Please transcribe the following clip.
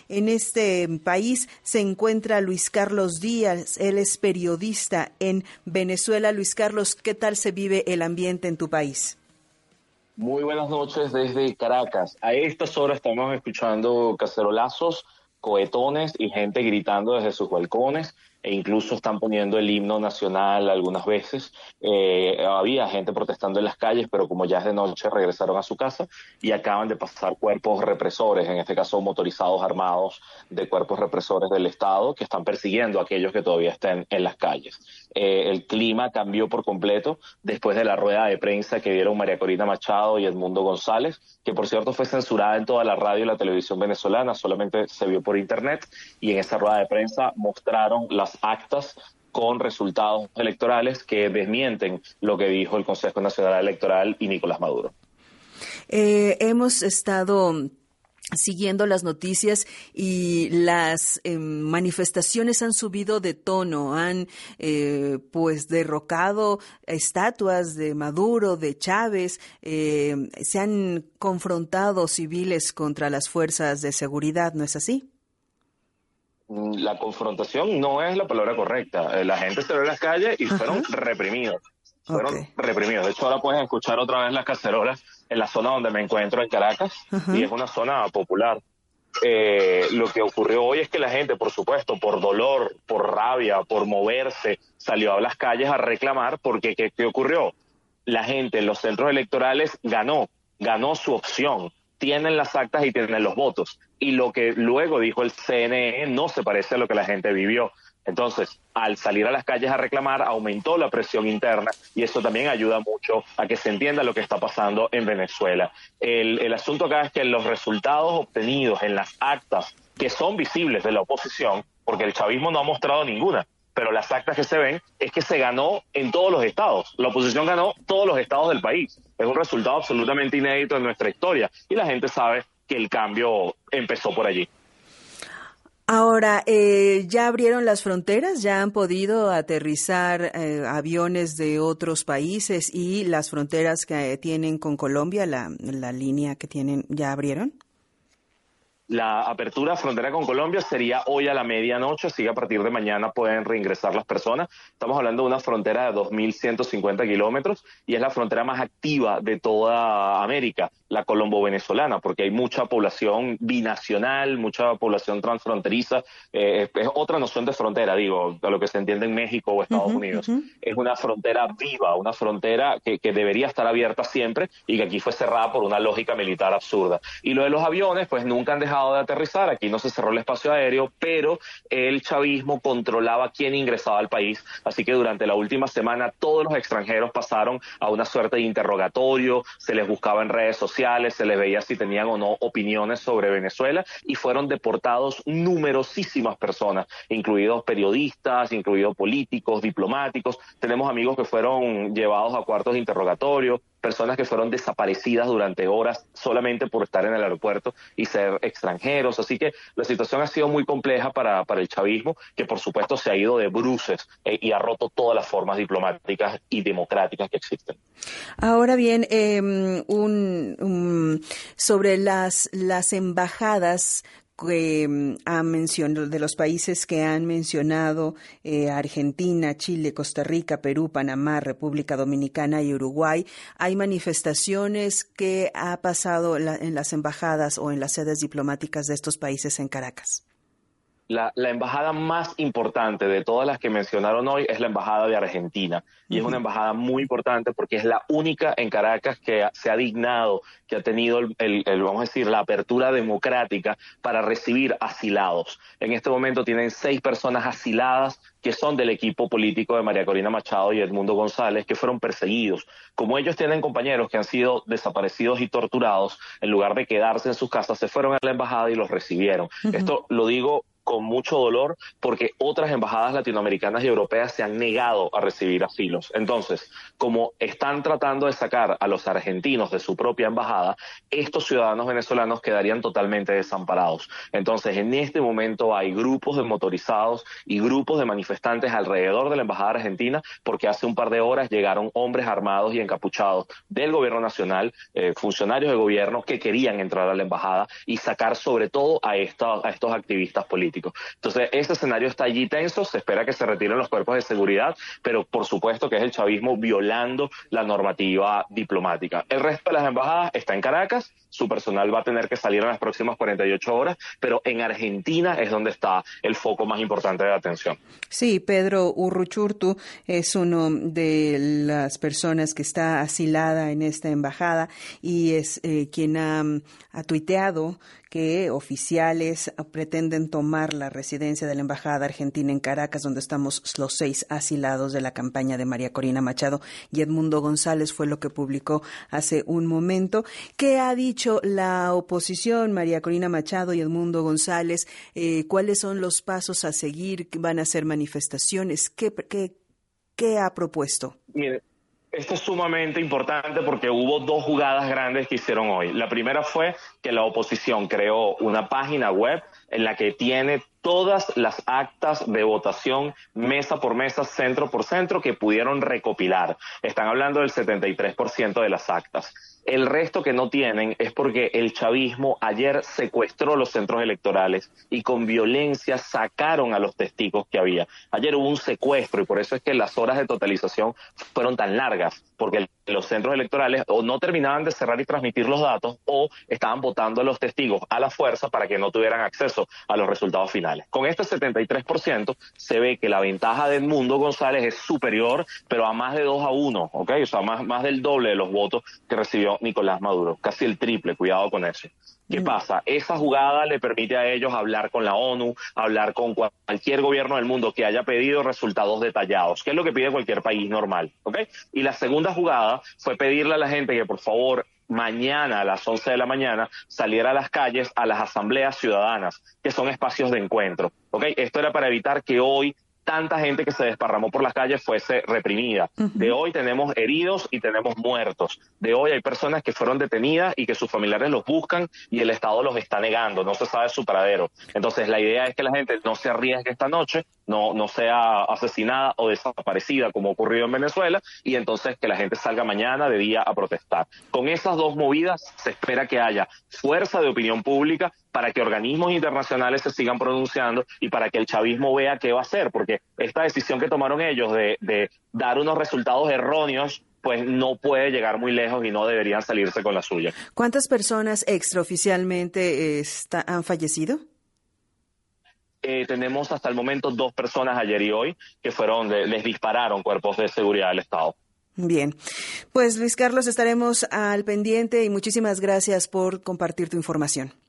en este país se encuentra Luis Carlos Díaz. Él es periodista en Venezuela. Luis Carlos, ¿qué tal se vive el ambiente en tu país? Muy buenas noches desde Caracas. A estas horas estamos escuchando cacerolazos, cohetones y gente gritando desde sus balcones e incluso están poniendo el himno nacional algunas veces. Había gente protestando en las calles, pero como ya es de noche regresaron a su casa y acaban de pasar cuerpos represores, en este caso motorizados armados de cuerpos represores del Estado que están persiguiendo a aquellos que todavía estén en las calles. El clima cambió por completo después de la rueda de prensa que dieron María Corina Machado y Edmundo González, que por cierto fue censurada en toda la radio y la televisión venezolana, solamente se vio por internet, y en esa rueda de prensa mostraron las actas con resultados electorales que desmienten lo que dijo el Consejo Nacional Electoral y Nicolás Maduro. Hemos estado siguiendo las noticias y las manifestaciones han subido de tono, han pues derrocado estatuas de Maduro, de Chávez, se han confrontado civiles contra las fuerzas de seguridad, ¿no es así? La confrontación no es la palabra correcta. La gente salió a las calles y fueron reprimidos. Reprimidos. De hecho, ahora pueden escuchar otra vez las cacerolas en la zona donde me encuentro en Caracas, y es una zona popular. Lo que ocurrió hoy es que la gente, por supuesto, por dolor, por rabia, por moverse, salió a las calles a reclamar porque ¿qué ocurrió? La gente en los centros electorales ganó su opción. Tienen las actas y tienen los votos. Y lo que luego dijo el CNE no se parece a lo que la gente vivió. Entonces, al salir a las calles a reclamar, aumentó la presión interna y eso también ayuda mucho a que se entienda lo que está pasando en Venezuela. El asunto acá es que los resultados obtenidos en las actas que son visibles de la oposición, porque el chavismo no ha mostrado ninguna, pero las actas que se ven es que se ganó en todos los estados. La oposición ganó todos los estados del país. Es un resultado absolutamente inédito en nuestra historia y la gente sabe que el cambio empezó por allí. Ahora, ¿ya abrieron las fronteras? ¿Ya han podido aterrizar aviones de otros países y las fronteras que tienen con Colombia, la línea que tienen, ya abrieron? La apertura frontera con Colombia sería hoy a la medianoche, así que a partir de mañana pueden reingresar las personas. Estamos hablando de una frontera de 2.150 kilómetros y es la frontera más activa de toda América, la colombo-venezolana, porque hay mucha población binacional, mucha población transfronteriza. Es otra noción de frontera, digo, a lo que se entiende en México o Estados Unidos. Es una frontera viva, una frontera que debería estar abierta siempre y que aquí fue cerrada por una lógica militar absurda. Y lo de los aviones, pues nunca han dejado de aterrizar. Aquí no se cerró el espacio aéreo, pero el chavismo controlaba quién ingresaba al país, así que durante la última semana todos los extranjeros pasaron a una suerte de interrogatorio, se les buscaba en redes sociales, se les veía si tenían o no opiniones sobre Venezuela y fueron deportados numerosísimas personas, incluidos periodistas, incluidos políticos, diplomáticos. Tenemos amigos que fueron llevados a cuartos de interrogatorio, personas que fueron desaparecidas durante horas solamente por estar en el aeropuerto y ser extranjeros. Así que la situación ha sido muy compleja para el chavismo, que por supuesto se ha ido de bruces y ha roto todas las formas diplomáticas y democráticas que existen. Ahora bien, sobre las embajadas que han mencionado, de los países que han mencionado, Argentina, Chile, Costa Rica, Perú, Panamá, República Dominicana y Uruguay, hay manifestaciones que ha pasado en las embajadas o en las sedes diplomáticas de estos países en Caracas. La embajada más importante de todas las que mencionaron hoy es la embajada de Argentina. Y es una embajada muy importante porque es la única en Caracas que se ha dignado, que ha tenido vamos a decir, la apertura democrática para recibir asilados. En este momento tienen 6 personas asiladas que son del equipo político de María Corina Machado y Edmundo González, que fueron perseguidos. Como ellos tienen compañeros que han sido desaparecidos y torturados, en lugar de quedarse en sus casas, se fueron a la embajada y los recibieron. Esto lo digo con mucho dolor porque otras embajadas latinoamericanas y europeas se han negado a recibir asilos. Entonces, como están tratando de sacar a los argentinos de su propia embajada, estos ciudadanos venezolanos quedarían totalmente desamparados. Entonces, en este momento hay grupos de motorizados y grupos de manifestantes alrededor de la embajada argentina porque hace un par de horas llegaron hombres armados y encapuchados del gobierno nacional, funcionarios de gobierno que querían entrar a la embajada y sacar sobre todo a estos activistas políticos. Entonces, ese escenario está allí tenso, se espera que se retiren los cuerpos de seguridad, pero por supuesto que es el chavismo violando la normativa diplomática. El resto de las embajadas está en Caracas, su personal va a tener que salir en las próximas 48 horas, pero en Argentina es donde está el foco más importante de atención. Sí, Pedro Urruchurtu es uno de las personas que está asilada en esta embajada y es quien ha tuiteado que oficiales pretenden tomar la residencia de la Embajada Argentina en Caracas, donde estamos los 6 asilados de la campaña de María Corina Machado, y Edmundo González fue lo que publicó hace un momento. ¿Qué ha dicho la oposición, María Corina Machado y Edmundo González? ¿Cuáles son los pasos a seguir? ¿Van a hacer manifestaciones? ¿Qué ha propuesto? Mire, esto es sumamente importante porque hubo 2 jugadas grandes que hicieron hoy. La primera fue que la oposición creó una página web en la que tiene todas las actas de votación, mesa por mesa, centro por centro, que pudieron recopilar. Están hablando del 73% de las actas. El resto que no tienen es porque el chavismo ayer secuestró los centros electorales y con violencia sacaron a los testigos que había. Ayer hubo un secuestro y por eso es que las horas de totalización fueron tan largas, porque los centros electorales o no terminaban de cerrar y transmitir los datos o estaban votando a los testigos a la fuerza para que no tuvieran acceso a los resultados finales. Con este 73% se ve que la ventaja de Edmundo González es superior, pero a más de 2-1, ¿ok? O sea, más del doble de los votos que recibió Nicolás Maduro, casi el triple, cuidado con eso. ¿Qué pasa? Esa jugada le permite a ellos hablar con la ONU, hablar con cualquier gobierno del mundo que haya pedido resultados detallados, que es lo que pide cualquier país normal, ¿ok? Y la segunda jugada fue pedirle a la gente que por favor mañana a las 11 de la mañana saliera a las calles a las asambleas ciudadanas, que son espacios de encuentro, ¿ok? Esto era para evitar que hoy tanta gente que se desparramó por las calles fuese reprimida. De hoy tenemos heridos y tenemos muertos. De hoy hay personas que fueron detenidas y que sus familiares los buscan y el Estado los está negando, no se sabe su paradero. Entonces la idea es que la gente no se arriesgue esta noche, no sea asesinada o desaparecida como ocurrió en Venezuela, y entonces que la gente salga mañana de día a protestar. Con esas 2 movidas se espera que haya fuerza de opinión pública para que organismos internacionales se sigan pronunciando y para que el chavismo vea qué va a hacer, porque esta decisión que tomaron ellos de dar unos resultados erróneos, pues no puede llegar muy lejos y no deberían salirse con la suya. ¿Cuántas personas extraoficialmente han fallecido? Tenemos hasta el momento 2 personas ayer y hoy que les dispararon cuerpos de seguridad del Estado. Bien, pues Luis Carlos, estaremos al pendiente y muchísimas gracias por compartir tu información.